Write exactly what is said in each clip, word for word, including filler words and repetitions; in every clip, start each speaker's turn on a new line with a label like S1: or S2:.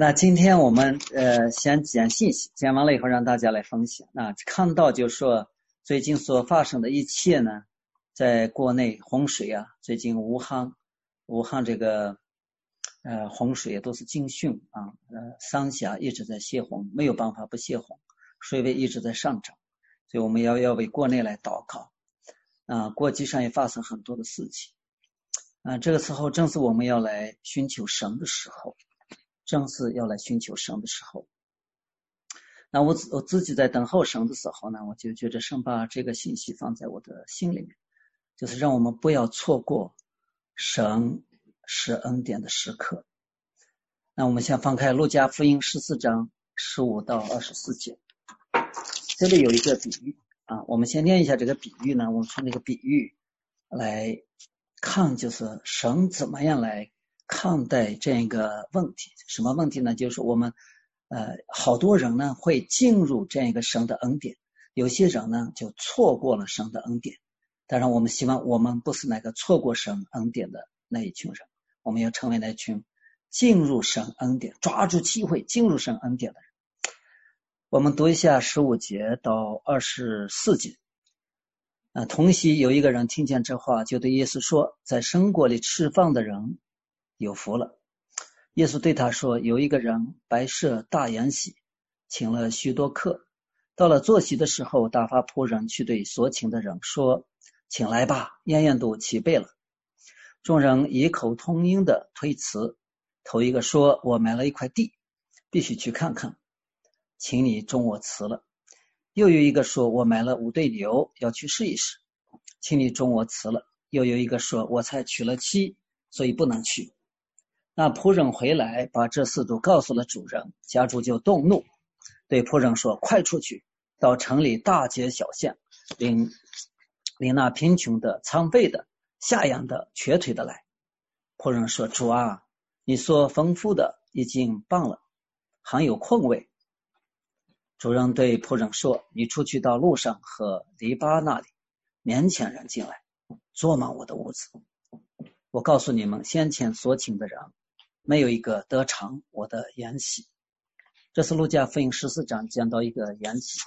S1: 那今天我们呃先讲信息，讲完了以后让大家来分享。那看到就是说最近所发生的一切呢，在国内洪水啊，最近武汉武汉这个呃洪水也都是警讯啊，呃三峡一直在泄洪，没有办法不泄洪，水位一直在上涨，所以我们要要为国内来祷告啊，国际上也发生很多的事情啊，这个时候正是我们要来寻求神的时候。正是要来寻求神的时候，那我我自己在等候神的时候呢，我就觉得神把这个信息放在我的心里面，就是让我们不要错过神施恩典的时刻。那我们先翻开路加福音十四章十五到二十四节，这里有一个比喻啊，我们先念一下这个比喻呢，我们从这个比喻来看，就是神怎么样来看待这个问题。什么问题呢？就是我们呃好多人呢会进入这个神的恩典，有些人呢就错过了神的恩典。当然我们希望我们不是那个错过神恩典的那一群人，我们要成为那群进入神恩典，抓住机会进入神恩典的人。我们读一下十五节到二十四节。呃同夕有一个人听见这话，就对耶稣说，在神国里吃饭的人有福了。耶稣对他说，有一个人摆设大筵席，请了许多客，到了坐席的时候，打发仆人去对所请的人说，请来吧，宴宴都齐备了。众人异口同音的推辞，头一个说，我买了一块地，必须去看看，请你中我辞了。又有一个说，我买了五对牛，要去试一试，请你中我辞了。又有一个说，我才娶了妻，所以不能去。那仆人回来，把这事都告诉了主人，家主就动怒，对仆人说，快出去，到城里大街小巷，领领那贫穷的、残废的、下羊的、瘸腿的来。仆人说，主啊，你所吩咐的已经办了，还有空位。主人对仆人说，你出去到路上和篱笆那里，勉强人进来，坐满我的屋子。我告诉你们，先前所请的人没有一个得偿我的筵席。这是路加福音十四章讲到一个筵席。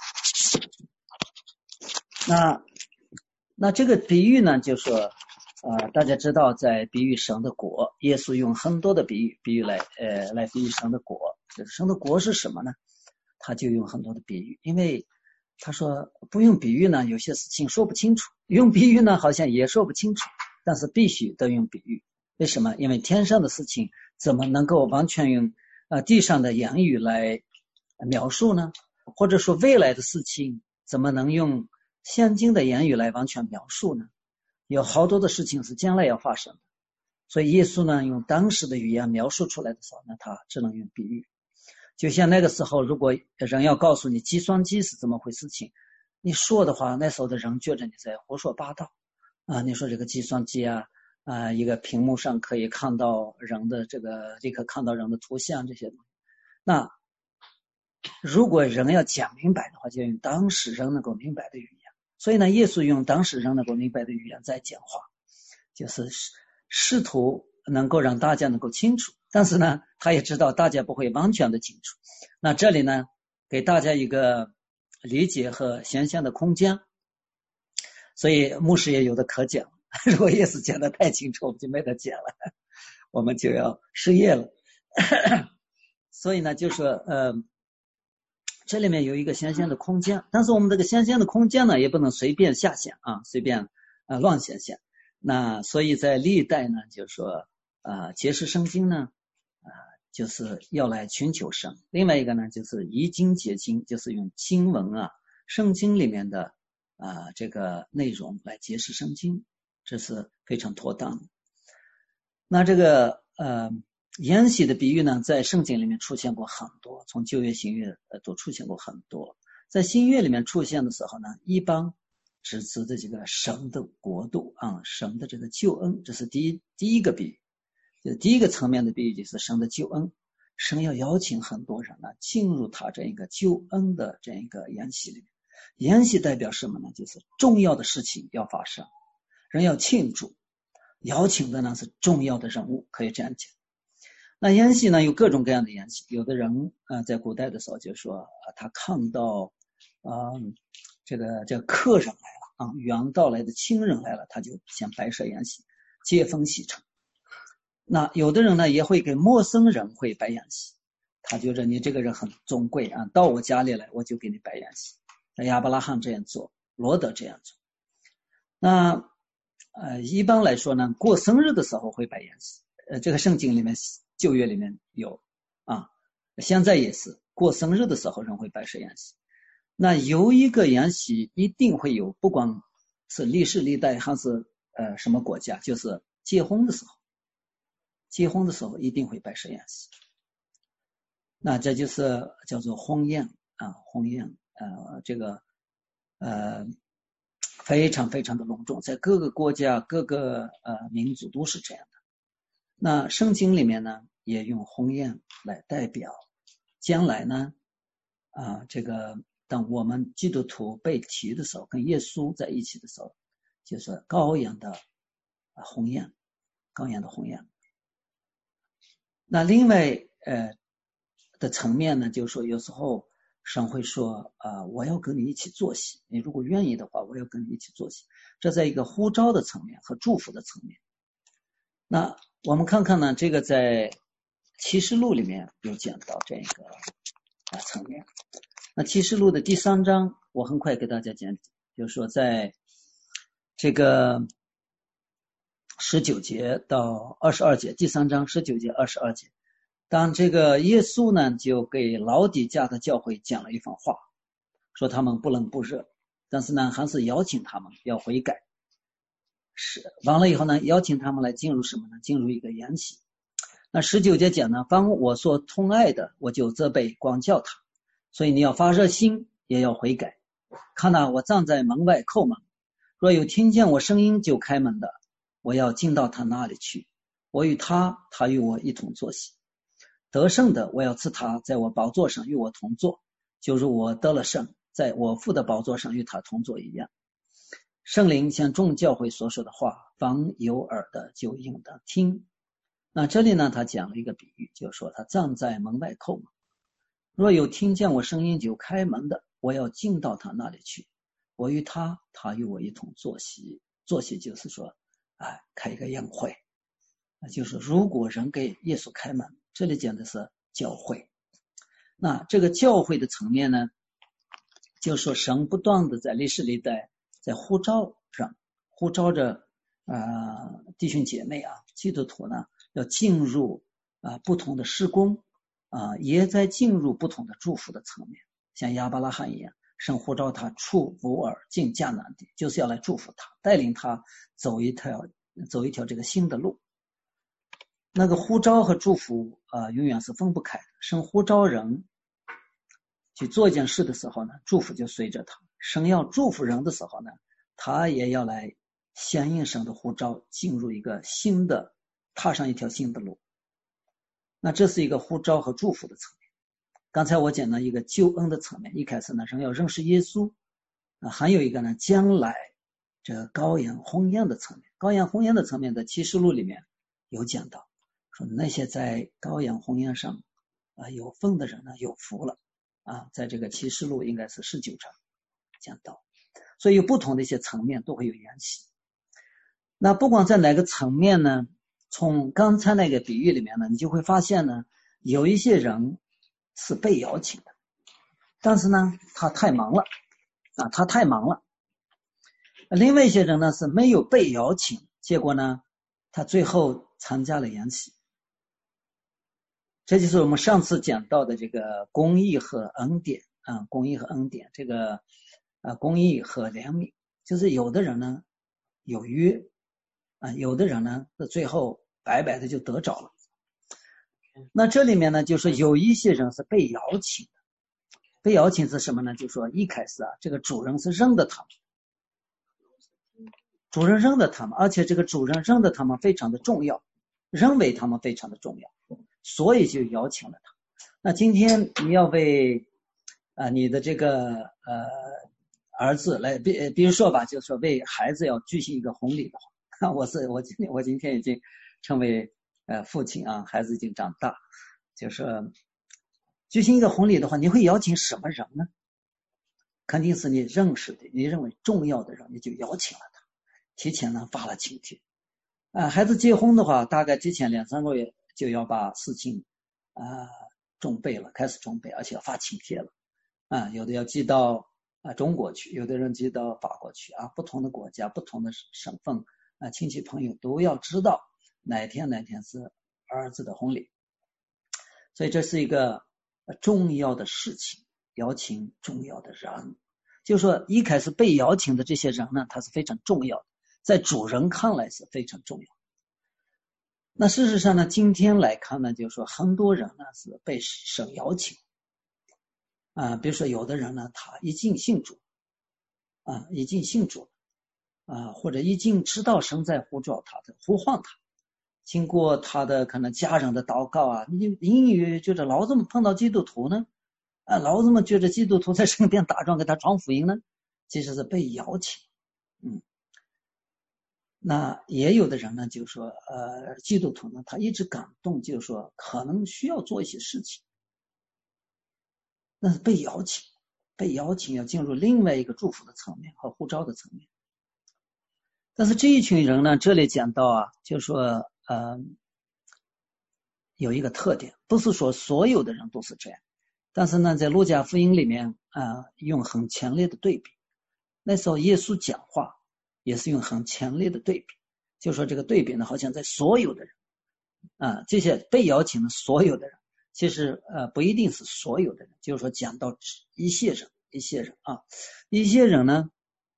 S1: 那那这个比喻呢，就说呃，大家知道在比喻神的国，耶稣用很多的比喻比喻来呃来比喻神的国。就是神的国是什么呢？他就用很多的比喻，因为他说不用比喻呢，有些事情说不清楚；用比喻呢，好像也说不清楚。但是必须得用比喻。为什么？因为天上的事情怎么能够完全用呃地上的言语来描述呢？或者说未来的事情怎么能用现今的言语来完全描述呢？有好多的事情是将来要发生的，所以耶稣呢用当时的语言描述出来的时候呢，他只能用比喻。就像那个时候，如果人要告诉你计算机是怎么回事情，你说的话，那时候的人觉得你在胡说八道啊！你说这个计算机啊，啊，一个屏幕上可以看到人的这个，立刻看到人的图像这些东西。那如果人要讲明白的话，就用当时人能够明白的语言。所以呢，耶稣用当时人能够明白的语言在讲话，就是试图能够让大家能够清楚。但是呢，他也知道大家不会完全的清楚。那这里呢，给大家一个理解和想象的空间。所以牧师也有的可讲，如果耶稣讲得太清楚，我们就没得讲了，我们就要失业了。所以呢，就说呃，这里面有一个想象的空间，但是我们这个想象的空间呢，也不能随便下想啊，随便呃乱想象。那所以在历代呢，就是说呃，解释圣经呢，呃，就是要来寻求神。另外一个呢，就是以经解经，就是用经文啊，圣经里面的啊、呃，这个内容来解释圣经，这是非常妥当的。那这个呃筵席的比喻呢，在圣经里面出现过很多，从旧约新约呃都出现过很多。在新约里面出现的时候呢，一般指指的这个神的国度啊，神的这个救恩，这是第一第一个比喻。就第一个层面的比喻就是神的救恩，神要邀请很多人呢进入他这一个救恩的这一个筵席里面。筵席代表什么呢？就是重要的事情要发生，人要庆祝，邀请的呢是重要的人物，可以这样讲。 那宴席呢有各种各样的宴席，有的人啊、呃、在古代的时候就说啊、呃、他看到啊、呃、这个这个客人来了啊，远道来的亲人来了，他就先摆设宴席，接风洗尘。那有的人呢也会给陌生人会摆宴席，他觉得你这个人很尊贵啊，到我家里来我就给你摆宴席。那亚伯拉罕这样做，罗德这样做。那呃一般来说呢，过生日的时候会摆宴席，呃这个圣经里面旧约里面有啊，现在也是过生日的时候人会摆设宴席。那有一个宴席一定会有，不管是历世历代还是呃什么国家，就是结婚的时候，结婚的时候一定会摆设宴席。那这就是叫做婚宴啊，婚宴呃这个呃非常非常的隆重，在各个国家各个呃民族都是这样的。那圣经里面呢也用婚宴来代表将来呢啊这个当我们基督徒被提的时候，跟耶稣在一起的时候，就是羔羊的啊婚宴，羔羊的婚宴。那另外呃的层面呢，就是说有时候神会说啊、呃，我要跟你一起坐席，你如果愿意的话，我要跟你一起坐席。这在一个呼召的层面和祝福的层面。那我们看看呢，这个在启示录里面有讲到这个啊层面。那启示录的第三章，我很快给大家讲，就是说在这个十九节到二十二节，第三章十九节二十二节，当这个耶稣呢就给老底嘉的教会讲了一番话，说他们不冷不热，但是呢还是邀请他们要悔改。是完了以后呢，邀请他们来进入什么呢？进入一个宴席。那十九节讲呢，凡我所痛爱的，我就责备光教他。所以你要发热心，也要悔改。看哪，我站在门外叩门，若有听见我声音就开门的，我要进到他那里去，我与他，他与我一同坐席。得胜的，我要赐他在我宝座上与我同坐，就如我得了胜，在我父的宝座上与他同坐一样。圣灵向众教会所说的话，凡有耳的就应当听。那这里呢，他讲了一个比喻，就是说他站在门外叩门，若有听见我声音就开门的，我要进到他那里去，我与他，他与我一同坐席。坐席就是说啊，开一个宴会，就是如果人给耶稣开门，这里讲的是教会。那这个教会的层面呢，就是说神不断的在历史历代在呼召人，呼召着呃弟兄姐妹啊，基督徒呢要进入啊、呃、不同的事工啊、呃，也在进入不同的祝福的层面，像亚伯拉罕一样，神呼召他出乌尔进迦南地，就是要来祝福他，带领他走一条走一条这个新的路。那个呼召和祝福啊、呃，永远是分不开的。神呼召人去做一件事的时候呢，祝福就随着他；神要祝福人的时候呢，他也要来响应神的呼召，进入一个新的，踏上一条新的路。那这是一个呼召和祝福的层面。刚才我讲了一个救恩的层面，一开始呢，人要认识耶稣啊，还有一个呢，将来这个羔羊婚宴的层面。羔羊婚宴的层面的启示录里面有讲到，说那些在羔羊婚宴上啊有份的人呢，有福了啊，在这个启示录应该是十九章讲到。所以有不同的一些层面都会有缘起。那不管在哪个层面呢，从刚才那个比喻里面呢，你就会发现呢，有一些人是被邀请的，但是呢他太忙了啊，他太忙了。另外一些人呢是没有被邀请，结果呢他最后参加了宴席。这就是我们上次讲到的这个公义和恩典啊，公义和恩典，这个啊公义和怜悯，就是有的人呢有约啊，有的人呢最后白白的就得着了。那这里面呢，就是有一些人是被邀请的，被邀请是什么呢？就是说一开始啊，这个主人是认得他们，主人认得他们，而且这个主人认得他们非常的重要，认为他们非常的重要，所以就邀请了他。那今天你要为啊、呃、你的这个呃儿子来，比比如说吧，就是说为孩子要举行一个婚礼的话，我是我今天我今天已经成为呃父亲啊，孩子已经长大，就是举行一个婚礼的话，你会邀请什么人呢？肯定是你认识的，你认为重要的人，你就邀请了他，提前呢发了请帖。啊，孩子结婚的话，大概提前两三个月就要把事情啊准备了，开始准备，而且要发请帖了。啊，有的要寄到啊中国去，有的人寄到法国去啊，不同的国家、不同的省份啊，亲戚朋友都要知道哪天哪天是儿子的婚礼。所以这是一个重要的事情，邀请重要的人。就是说一开始被邀请的这些人呢，他是非常重要的，在主人看来是非常重要。那事实上呢，今天来看呢，就是说很多人呢是被神邀请啊、呃，比如说有的人呢，他已经信主啊，已经信主啊，或者已经知道神在呼召他的呼唤他，经过他的可能家人的祷告啊，你隐隐约约觉得老怎么碰到基督徒呢？啊，老怎么觉得基督徒在身边打仗给他传福音呢？其实是被邀请，嗯。那也有的人呢，就是说，呃，基督徒呢，他一直感动，就是说，可能需要做一些事情，那是被邀请，被邀请要进入另外一个祝福的层面和呼召的层面。但是这一群人呢，这里讲到啊，就是说，呃，有一个特点，不是说所有的人都是这样，但是呢，在路加福音里面啊、呃，用很强烈的对比。那时候耶稣讲话也是用很强烈的对比，就说这个对比呢，好像在所有的人啊，这些被邀请的所有的人，其实呃不一定是所有的人，就是说讲到一些人，一些人啊，一些人呢，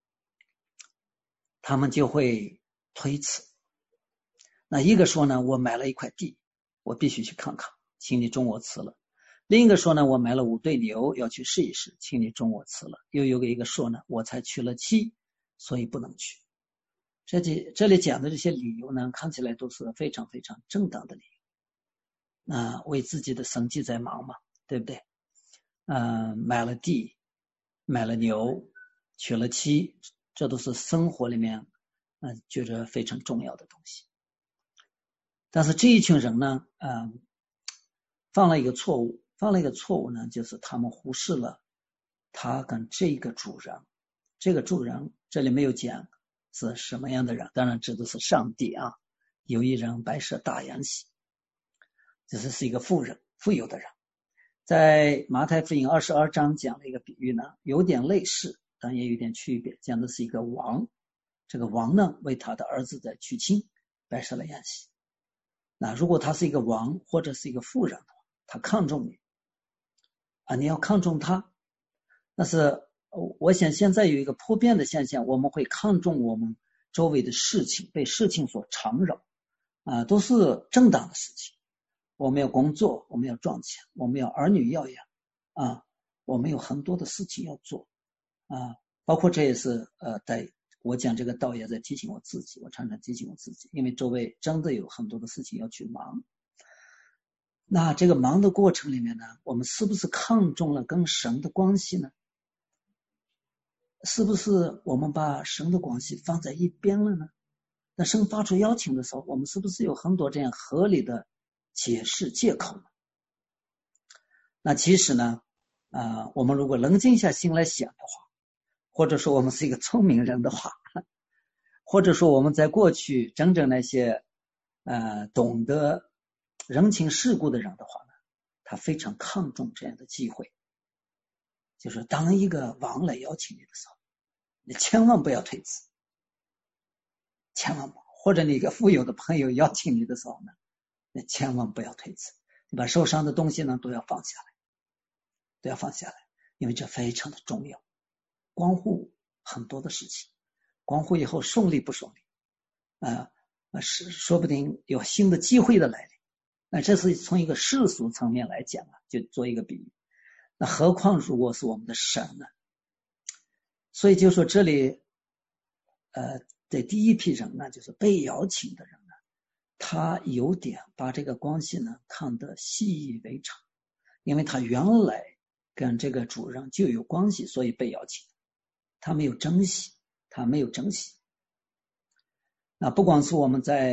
S1: 他们就会推辞。那一个说呢，我买了一块地，我必须去看看，请你准我辞了。另一个说呢，我买了五对牛，要去试一试，请你准我辞了。又有一个说呢，我才娶了妻，所以不能去。这里这里讲的这些理由呢，看起来都是非常非常正当的理由。那、呃、为自己的生计在忙嘛，对不对？嗯、呃，买了地，买了牛，娶了妻，这都是生活里面嗯、呃、觉得非常重要的东西。但是这一群人呢，嗯、呃，犯了一个错误，犯了一个错误呢，就是他们忽视了他跟这个主人，这个主人这里没有讲是什么样的人，当然指的是上帝啊。有一人白设大筵席，这是一个富人，富有的人。在马太福音二十二章讲了一个比喻呢，有点类似，但也有点区别，讲的是一个王，这个王呢为他的儿子在娶亲，摆设了宴席。那如果他是一个王或者是一个富人的话，他看重你啊，你要看重他。但是我想现在有一个普遍的现象，我们会看重我们周围的事情，被事情所缠绕啊，都是正当的事情。我们要工作，我们要赚钱，我们要儿女要养啊，我们有很多的事情要做啊，包括这也是呃，在我讲这个道也在提醒我自己，我常常提醒我自己，因为周围真的有很多的事情要去忙。那这个忙的过程里面呢，我们是不是看重了跟神的关系呢？是不是我们把神的关系放在一边了呢？那神发出邀请的时候，我们是不是有很多这样合理的解释借口呢？那其实呢，呃，我们如果冷静下心来想的话，或者说我们是一个聪明人的话，或者说我们在过去真正那些呃懂得人情世故的人的话呢，他非常看重这样的机会，就是当一个王来邀请你的时候，你千万不要推辞，千万不，或者你一个富有的朋友邀请你的时候呢，你千万不要推辞，你把手上的东西呢都要放下来，都要放下来，因为这非常的重要，关乎很多的事情，关乎以后顺利不顺利，啊、呃，是说不定有新的机会的来临。那这是从一个世俗层面来讲啊，就做一个比喻。那何况如果是我们的神呢？所以就说这里，呃，的第一批人呢，就是被邀请的人呢，他有点把这个关系呢看得习以为常，因为他原来跟这个主人就有关系，所以被邀请，他没有珍惜，他没有珍惜。那不光是我们在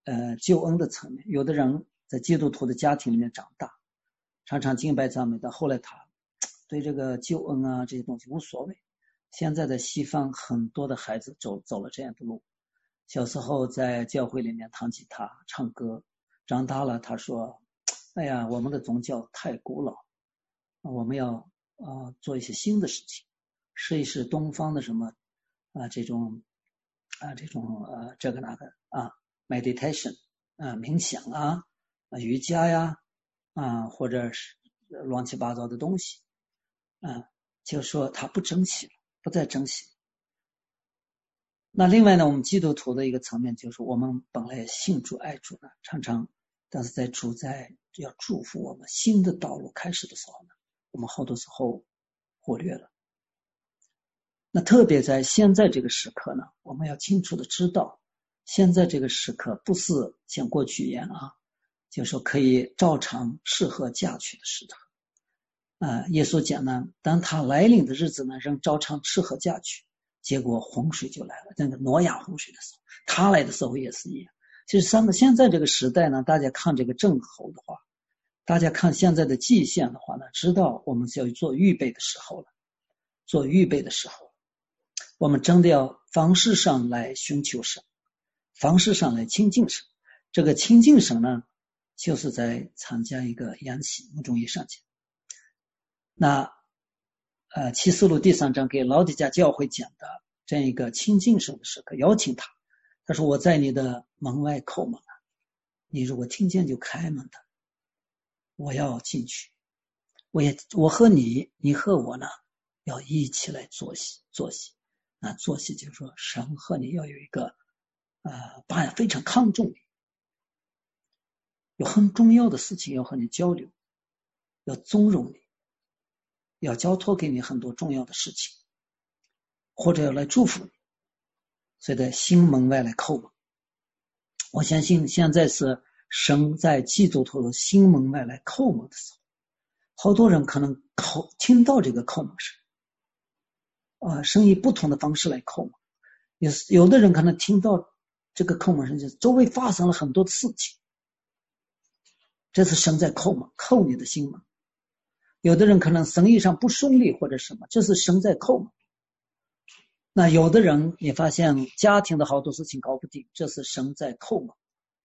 S1: 呃救恩的层面。有的人在基督徒的家庭里面长大，常常敬拜赞美，到后来他对这个救恩啊这些东西无所谓。现在的西方很多的孩子走走了这样的路，小时候在教会里面弹吉他唱歌，长大了他说哎呀我们的宗教太古老，我们要呃做一些新的事情，试一试东方的什么啊、呃、这种啊、呃、这种呃这个那个啊 meditation 啊、呃、冥想啊、呃、瑜伽呀啊、呃、或者是乱七八糟的东西啊、呃、就说他不珍惜了，不再珍惜。那另外呢，我们基督徒的一个层面就是我们本来信主爱主呢，常常但是在主在要祝福我们新的道路开始的时候呢，我们好多时候忽略了。那特别在现在这个时刻呢，我们要清楚的知道，现在这个时刻不是像过去一样啊，就是说可以照常适合嫁娶的时刻。啊、呃，耶稣讲呢，当他来临的日子呢，仍照常适合嫁娶。结果洪水就来了，那个挪亚洪水的时候，他来的时候也是一样。其实上现在这个时代呢，大家看这个正候的话，大家看现在的季线的话呢，知道我们是要做预备的时候了，做预备的时候，我们真的要方式上来寻求神，方式上来亲近神。这个亲近神呢，就是在参加一个筵席，穆中医上讲。那呃，启示录第三章给老底嘉教会讲的这样一个亲近神的时刻，邀请他，他说我在你的门外叩门啊，你如果听见就开门的，我要进去，我也我和你，你和我呢，要一起来坐席坐席。那坐席就是说神和你要有一个呃，把非常看重你，有很重要的事情要和你交流，要纵容你，要交托给你很多重要的事情，或者要来祝福你，所以在新门外来叩门。我相信现在是神在基督徒的新门外来叩门的时候，好多人可能叩听到这个叩门声，啊，神以不同的方式来叩门。有有的人可能听到这个叩门声，就是周围发生了很多事情，这是神在叩门，叩你的心门。有的人可能生意上不顺利或者什么，这是神在叩门。那有的人你发现家庭的好多事情搞不定，这是神在叩门。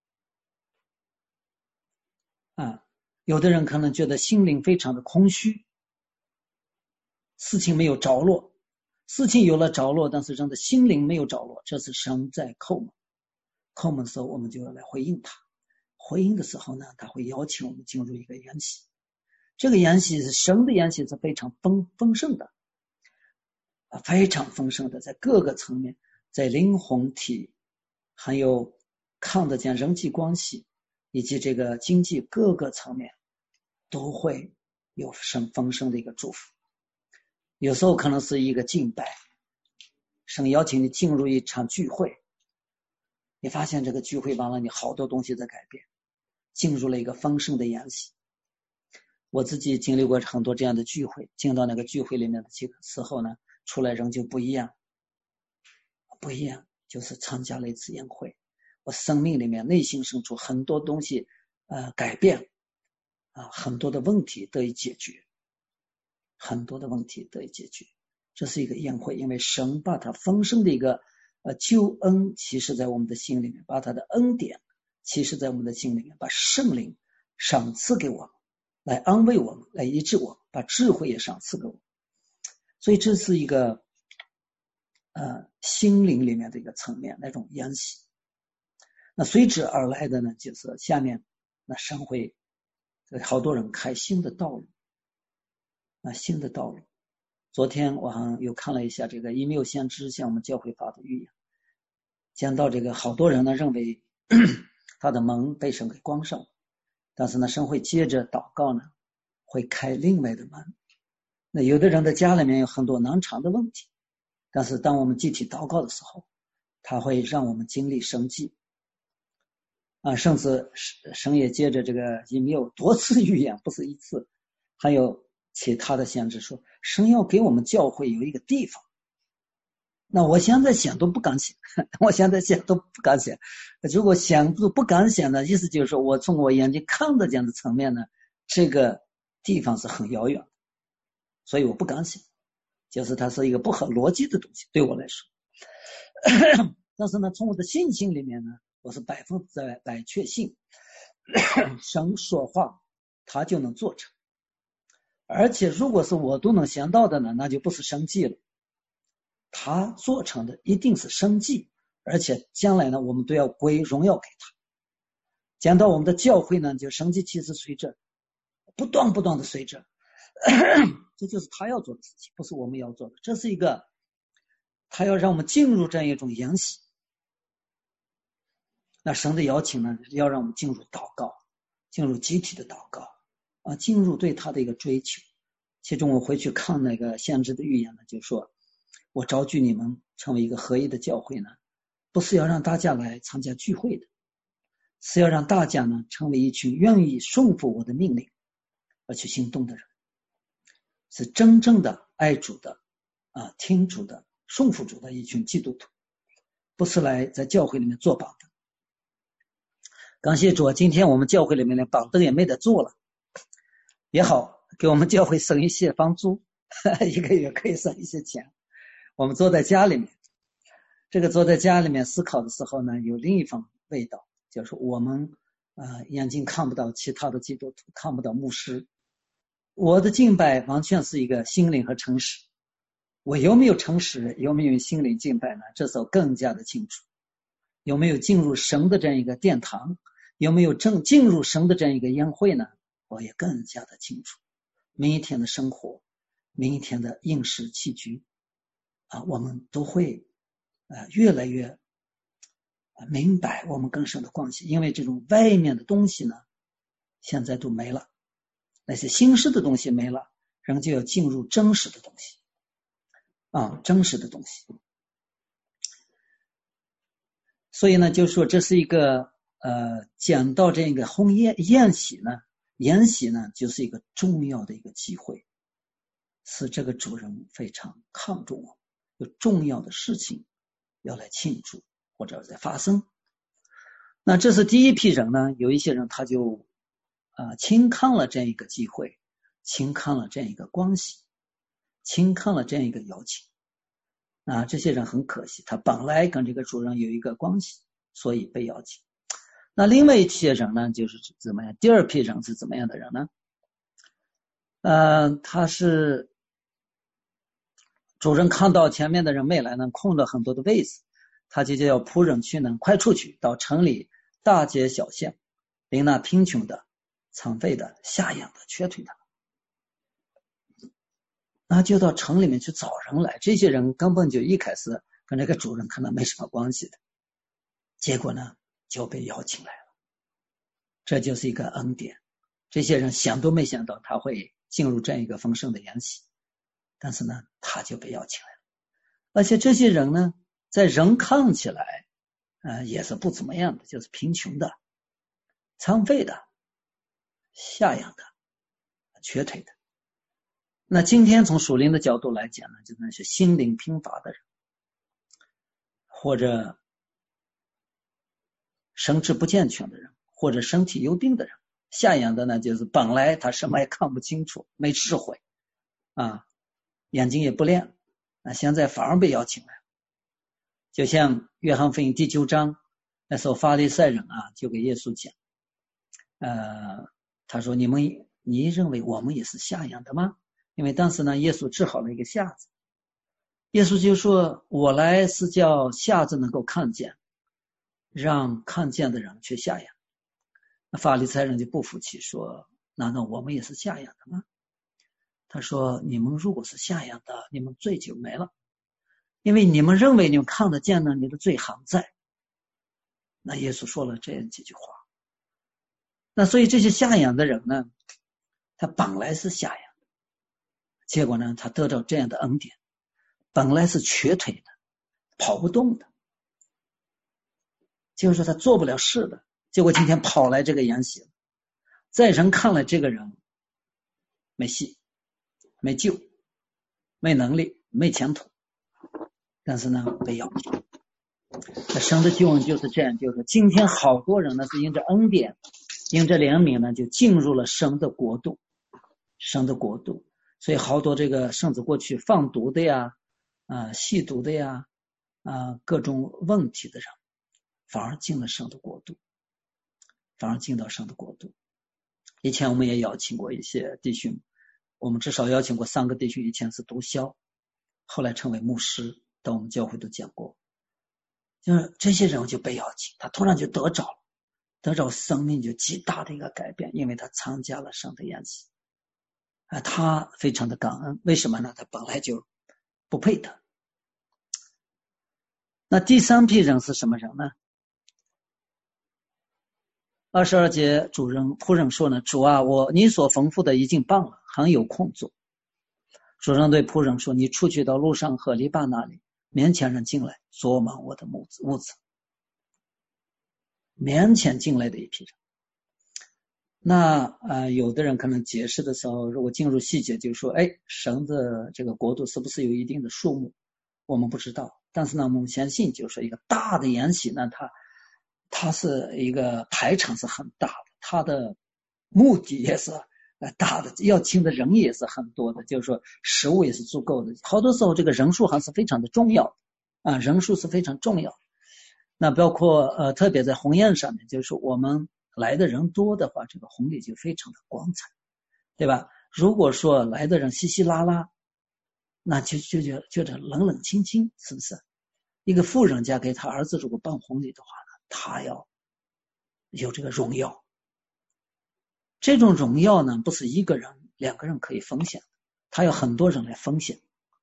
S1: 啊，有的人可能觉得心灵非常的空虚，事情没有着落，事情有了着落，但是人的心灵没有着落，这是神在叩门。叩门的时候我们就要来回应他，回应的时候呢，他会邀请我们进入一个筵席。这个筵席是神的筵席，是非常丰丰盛的，非常丰盛的，在各个层面，在灵魂体还有看得见人际关系以及这个经济各个层面都会有神丰盛的一个祝福。有时候可能是一个敬拜，神邀请你进入一场聚会，你发现这个聚会完了，你好多东西在改变，进入了一个丰盛的筵席。我自己经历过很多这样的聚会，进到那个聚会里面的几个时候呢，出来人就不一样，不一样，就是参加了一次宴会，我生命里面内心深处很多东西呃改变啊，很多的问题得以解决，很多的问题得以解决。这是一个宴会，因为神把他丰盛的一个呃救恩启示在我们的心里面，把他的恩典启示在我们的心里面，把圣灵赏赐给我们，来安慰我们，来医治我们，把智慧也赏赐给我们。所以这是一个呃心灵里面的一个层面，那种筵席。那随之而来的呢，就是下面那神会好多人开新的道路，啊，新的道路。昨天我好像又看了一下这个以谬先知向我们教会发的预言，讲到这个好多人呢认为他的门被神给关上，但是呢神会接着祷告呢会开另外的门。那有的人的家里面有很多难缠的问题，但是当我们集体祷告的时候，他会让我们经历神迹啊，甚至神也接着这个以谬多次预言，不是一次，还有其他的先知说神要给我们教会有一个地方， 那我现在想都不敢想，我现在想都不敢想。如果想都不敢想的意思就是说，我从我眼睛看得见的层面呢，这个地方是很遥远的，所以我不敢想，就是它是一个不合逻辑的东西对我来说。但是呢，从我的信心里面呢，我是百分之百确信，神说话他就能做成。而且如果是我都能想到的呢，那就不是神迹了，他做成的一定是神迹，而且将来呢，我们都要归荣耀给他。讲到我们的教会呢，就神迹其实随着不断不断的随着，这就是他要做的事情，不是我们要做的。这是一个他要让我们进入这样一种筵席。那神的邀请呢，要让我们进入祷告，进入集体的祷告啊，进入对他的一个追求。其中我回去看那个先知的预言呢，就说我召集你们成为一个合一的教会呢，不是要让大家来参加聚会的，是要让大家呢成为一群愿意顺服我的命令而去行动的人，是真正的爱主的啊，听主的，顺服主的一群基督徒，不是来在教会里面做榜的。感谢主，今天我们教会里面连榜灯也没得做了，也好给我们教会省一些房租，一个月可以省一些钱。我们坐在家里面，这个坐在家里面思考的时候呢，有另一番味道，就是我们呃眼睛看不到其他的基督徒，看不到牧师，我的敬拜完全是一个心灵和诚实。我有没有诚实，有没有心灵敬拜呢？这时候更加的清楚。有没有进入神的这样一个殿堂，有没有正进入神的这样一个宴会呢？我也更加的清楚。每一天的生活，每一天的饮食起居啊，我们都会呃越来越明白我们跟神的关系。因为这种外面的东西呢，现在都没了，那些形式的东西没了，人就要进入真实的东西啊，真实的东西。所以呢，就说这是一个呃，讲到这个婚宴宴席呢，宴席呢就是一个重要的一个机会，是这个主人非常看重我，有重要的事情要来庆祝或者在发生。那这是第一批人呢，有一些人他就啊、呃、轻看了这样一个机会，轻看了这样一个关系，轻看了这样一个邀请。啊，这些人很可惜，他本来跟这个主人有一个关系，所以被邀请。那另外一些人呢，就是怎么样？第二批人是怎么样的人呢？呃，他是主人看到前面的人没来呢，空了很多的位子，他就叫仆人去呢，快出去到城里大街小巷，领那贫穷的、残废的、下养的、瘸腿的。那就到城里面去找人来，这些人根本就一开始跟这个主人可能没什么关系的，结果呢就被邀请来了。这就是一个恩典，这些人想都没想到他会进入这样一个丰盛的筵席，但是呢他就被邀请来了。而且这些人呢，在人看起来呃也是不怎么样的，就是贫穷的、残废的、下养的、瘸腿的。那今天从属灵的角度来讲呢，就那些心灵贫乏的人，或者神志不健全的人，或者身体有病的人。下养的呢，就是本来他什么也看不清楚，没智慧啊，眼睛也不亮，那现在反而被邀请来了。就像约翰福音第九章，那时候法利赛人啊就给耶稣讲，呃，他说你们你认为我们也是下养的吗？因为当时呢，耶稣治好了一个瞎子，耶稣就说我来是叫瞎子能够看见，让看见的人去下养。那法利赛人就不服气，说难道我们也是下养的吗？他说你们如果是下养的，你们罪就没了，因为你们认为你们看得见呢，你的罪还在。那耶稣说了这样几句话。那所以这些下养的人呢，他本来是下养，结果呢他得到这样的恩典，本来是瘸腿的，跑不动的，就是说他做不了事的，结果今天跑来这个筵席了。在人看来这个人没戏，没救，没能力，没前途， 但是呢被要求。神的救恩就是这样，就是今天好多人呢是因着恩典，因着怜悯呢就进入了神的国度，神的国度。所以好多这个甚至过去放毒的呀、啊、呃、吸毒的呀、啊、呃、各种问题的人，反而进了神的国度，反而进到神的国度。以前我们也邀请过一些弟兄，我们至少邀请过三个弟兄，以前是毒枭，后来成为牧师，到我们教会都讲过。就是这些人就被邀请，他突然就得着了，得着生命就极大的一个改变，因为他参加了神的宴席啊，他非常的感恩。为什么呢？他本来就不配的。那第三批人是什么人呢？二十二节主人仆人说呢，主啊，我你所吩咐的已经办了，很有空做。主人对仆人说，你出去到路上和篱笆那里，面前人进来，坐满我的屋子。面前进来的一批人。那呃，有的人可能解释的时候，如果进入细节，就说，哎，神的这个国度是不是有一定的数目？我们不知道。但是呢，我们相信，就是一个大的筵席呢，它它是一个排场是很大的，它的目的也是大的，要请的人也是很多的，就是说食物也是足够的。好多时候这个人数还是非常的重要啊，人数是非常重要。那包括呃，特别在婚宴上面，就是我们来的人多的话，这个婚礼就非常的光彩，对吧？如果说来的人稀稀拉拉，那就就觉得觉得冷冷清清，是不是？一个富人家给他儿子如果办婚礼的话呢，他要有这个荣耀。这种荣耀呢，不是一个人、两个人可以分享，他要很多人来分享。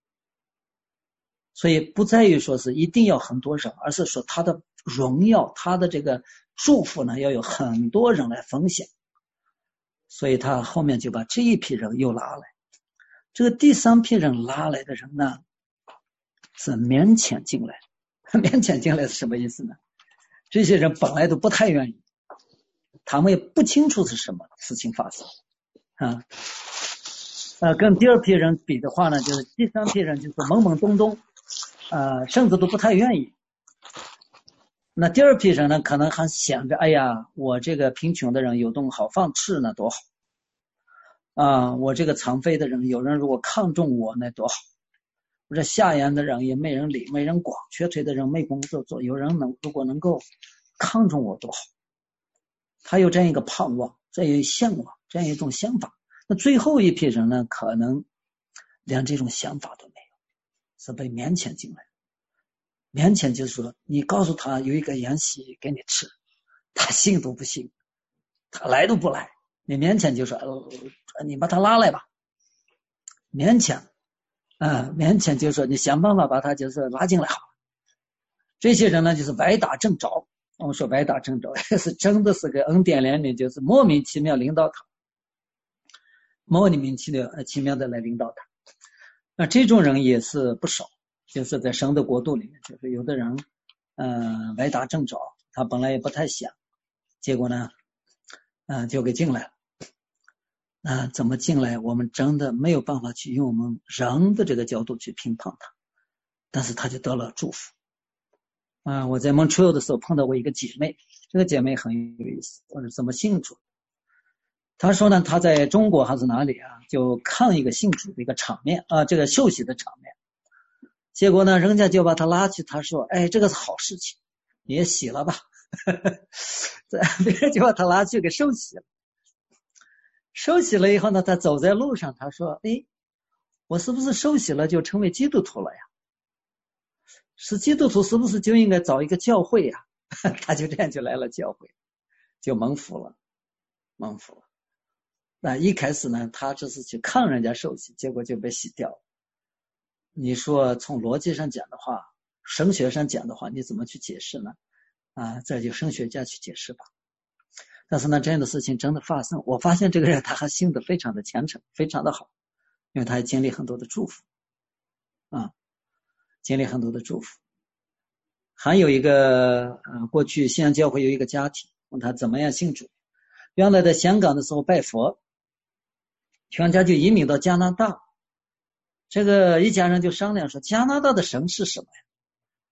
S1: 所以不在于说是一定要很多人，而是说他的荣耀，他的这个祝福呢，要有很多人来分享。所以他后面就把这一批人又拉来。这个第三批人拉来的人呢，是勉强进来。勉强进来是什么意思呢？这些人本来都不太愿意，他们也不清楚是什么事情发生啊。呃，跟第二批人比的话呢，就是第三批人就是懵懵懂懂，呃，甚至都不太愿意。那第二批人呢，可能还想着，哎呀，我这个贫穷的人有顿好饭吃呢，多好啊！我这个残废的人，有人如果看重我，那多好。我这下眼的人也没人理，没人管，瘸腿的人没工作做，有人能如果能够看重我，多好。他有这样一个盼望，这样一个向往，这样一种想法。那最后一批人呢，可能连这种想法都没有，是被勉强进来。勉强就是说，你告诉他有一个宴席给你吃，他信都不信，他来都不来。你勉强就说，呃、你把他拉来吧，勉强，啊、呃，勉强就说你想办法把他就是拉进来好了。这些人呢，就是歪打正着。我们说歪打正着，是真的是个恩典怜悯，就是莫名其妙领导他，莫名其妙奇妙的来领导他。那这种人也是不少，就是在神的国度里面，就是有的人呃歪打正着，他本来也不太想，结果呢嗯、呃、就给进来了。那怎么进来，我们真的没有办法去用我们人的这个角度去评判他，但是他就得了祝福。啊、呃，我在 Montreal 的时候碰到过一个姐妹，这个姐妹很有意思，我是怎么信主？她说呢，她在中国还是哪里啊，就看一个信主的一个场面啊、呃，这个受洗的场面。结果呢，人家就把她拉去，她说：“哎，这个是好事情，你也洗了吧。”别人就把她拉去给受洗了。受洗了以后呢，她走在路上，她说：“哎，我是不是受洗了就成为基督徒了呀？是基督徒是不是就应该找一个教会呀？”她就这样就来了教会，就蒙福了，蒙福了。那一开始呢，她只是去看人家受洗，结果就被洗掉了。你说从逻辑上讲的话，神学上讲的话，你怎么去解释呢？啊，这就神学家去解释吧。但是呢，这样的事情真的发生，我发现这个人他还信得非常的虔诚，非常的好，因为他还经历很多的祝福啊，经历很多的祝福。还有一个呃，过去西安教会有一个家庭，问他怎么样信主。原来在香港的时候拜佛，全家就移民到加拿大。这个一家人就商量说，加拿大的神是什么呀？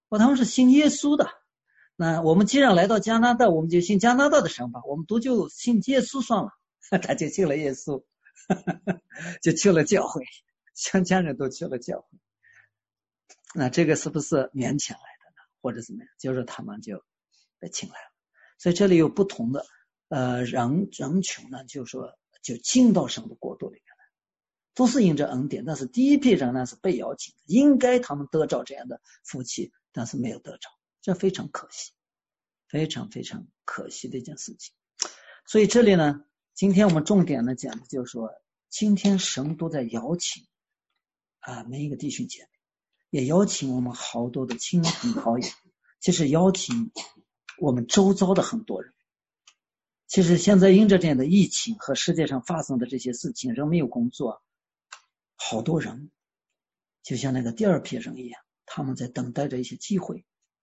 S1: 哦，他们是信耶稣的。那我们既然来到加拿大，我们就信加拿大的神吧，我们都就信耶稣算了。他就信了耶稣，就去了教会，全家人都去了教会。那这个是不是勉强来的呢？或者怎么样？就是他们就被请来了。所以这里有不同的呃人人群呢，就是说就进到神的国度里面来，都是因着恩典。但是第一批人呢是被邀请的，应该他们得着这样的福气，但是没有得着，这非常可惜，非常非常可惜的一件事情。所以这里呢，今天我们重点呢讲的就是说，今天神都在邀请啊每一个弟兄姐妹，也邀请我们好多的亲朋好友，其实邀请我们周遭的很多人。其实现在因着这样的疫情和世界上发生的这些事情，人没有工作，好多人就像那个第二批人一样，他们在等待着一些机会。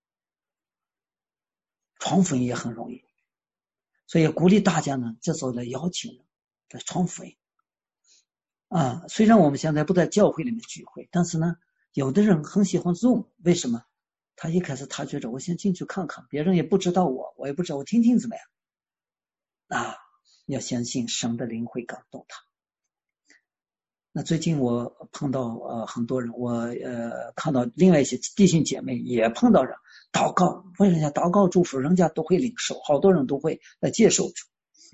S1: 传福音也很容易，所以鼓励大家呢，这时候来邀请人来传福音啊。虽然我们现在不在教会里面聚会，但是呢，有的人很喜欢 Zoom， 为什么？他一开始他觉得我先进去看看，别人也不知道我，我也不知道，我听听怎么样啊？要相信神的灵会感动他。那最近我碰到呃很多人，我呃看到另外一些弟兄姐妹也碰到人祷告，为人家祷告祝福，人家都会领受，好多人都会来接受主。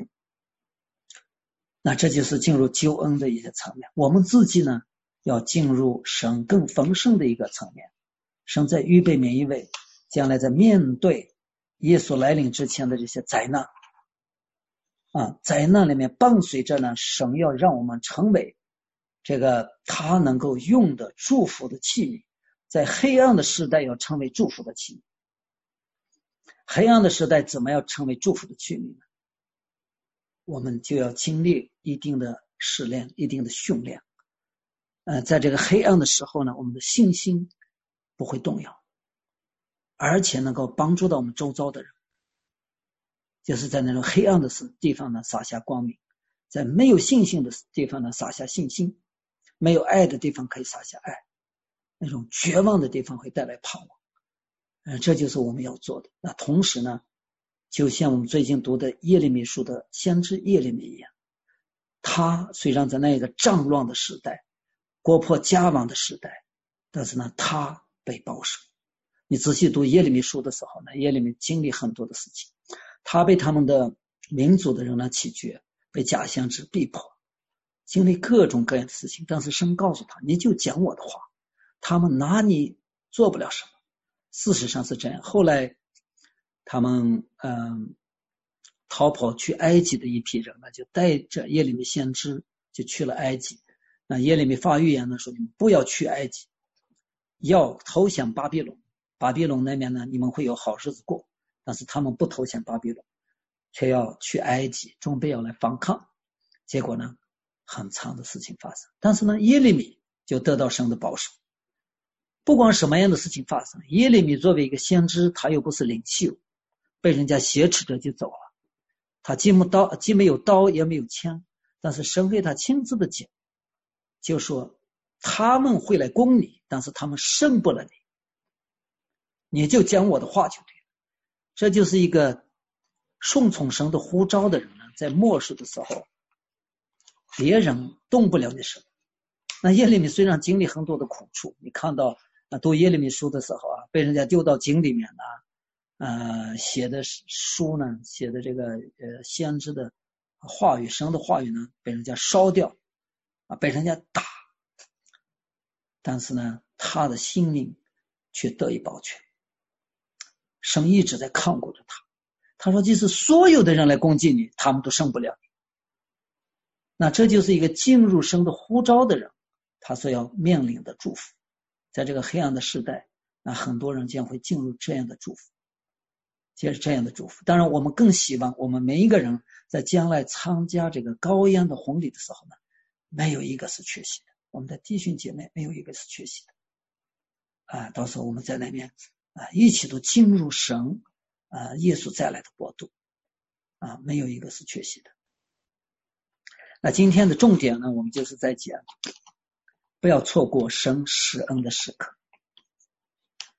S1: 那这就是进入救恩的一个层面。我们自己呢，要进入神更丰盛的一个层面。神在预备每一位，将来在面对耶稣来临之前的这些灾难啊，灾难里面伴随着呢，神要让我们成为这个他能够用的祝福的器皿，在黑暗的时代要成为祝福的器皿。黑暗的时代怎么样成为祝福的器皿呢？我们就要经历一定的试炼，一定的训练。呃，在这个黑暗的时候呢，我们的信心不会动摇，而且能够帮助到我们周遭的人，就是在那种黑暗的地方呢洒下光明，在没有信心的地方呢洒下信心，没有爱的地方可以洒下爱，那种绝望的地方会带来盼望。呃，这就是我们要做的。那同时呢，就像我们最近读的耶利米书的先知耶利米一样，他虽然在那个战乱的时代，国破家亡的时代，但是呢，他被保守。你仔细读耶利米书的时候呢，耶利米经历很多的事情，他被他们的民族的人呢弃绝，被假先知逼迫，经历各种各样的事情。但是神告诉他，你就讲我的话，他们拿你做不了什么。事实上是这样。后来他们嗯逃跑去埃及的一批人呢，就带着耶利米先知就去了埃及。那耶利米发预言呢，说你们不要去埃及，要投降巴比伦。巴比伦那边呢，你们会有好日子过。但是他们不投降巴比伦，却要去埃及，准备要来反抗。结果呢，很长的事情发生。但是呢，耶利米就得到神的保守。不管什么样的事情发生，耶利米作为一个先知，他又不是领袖，被人家挟持着就走了。他既没刀，既没有刀，也没有枪，但是神给他亲自的讲，就说他们会来攻你，但是他们胜不了你，你就讲我的话就对了。这就是一个顺从神的呼召的人呢，在末世的时候，别人动不了你什么。那耶利米虽然经历很多的苦处，你看到啊，读耶利米书的时候啊，被人家丢到井里面了，呃，写的书呢，写的这个呃先知的话语，神的话语呢，被人家烧掉啊，被人家打，但是呢，他的性命却得以保全。神一直在看顾着他。他说，即使所有的人来攻击你，他们都胜不了你。那这就是一个进入神的呼召的人，他所要面临的祝福。在这个黑暗的时代，那很多人将会进入这样的祝福，接着这样的祝福。当然，我们更希望我们每一个人在将来参加这个羔羊的婚礼的时候呢，没有一个是缺席的。我们的弟兄姐妹没有一个是缺席的啊！到时候我们在那边啊，一起都进入神啊耶稣再来的国度啊，没有一个是缺席的。那今天的重点呢，我们就是在讲，不要错过神施恩的时刻。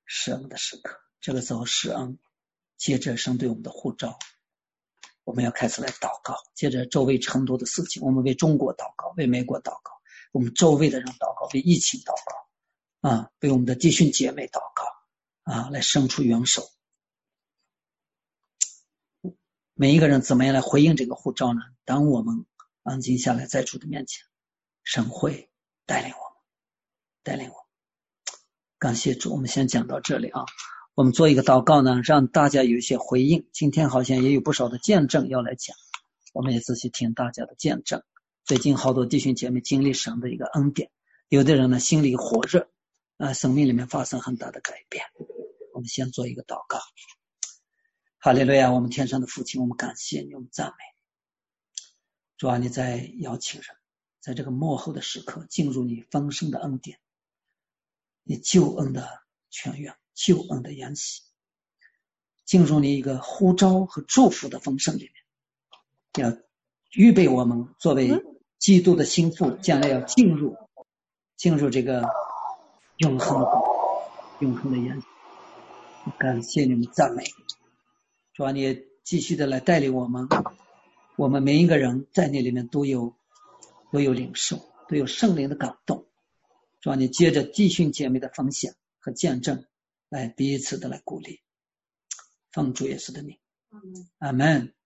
S1: 施恩的时刻。这个时候施恩，接着神对我们的呼召，我们要开始来祷告。接着周围成都的事情，我们为中国祷告，为美国祷告，我们周围的人祷告，为疫情祷告啊，为我们的弟兄姐妹祷告啊，来伸出援手。每一个人怎么样来回应这个呼召呢？当我们安静下来在主的面前，神会带领我们，带领我们。感谢主，我们先讲到这里啊。我们做一个祷告呢，让大家有一些回应。今天好像也有不少的见证要来讲，我们也仔细听大家的见证。最近好多弟兄姐妹经历神的一个恩典，有的人呢心里火热啊，生命里面发生很大的改变。我们先做一个祷告。哈利路亚，我们天上的父亲，我们感谢你，我们赞美你。主啊，你在邀请人在这个末后的时刻进入你丰盛的恩典，你救恩的泉源，救恩的筵席，进入你一个呼召和祝福的丰盛里面，要预备我们作为基督的心腹，将来要进入进入这个永恒的永恒的筵席。感谢你们，赞美你。主啊，你也继续的来带领我们，我们每一个人在那里面都有都有领受，都有圣灵的感动。主啊，你接着弟兄姐妹的分享和见证，来彼此的来鼓励。奉主耶稣的名，阿们。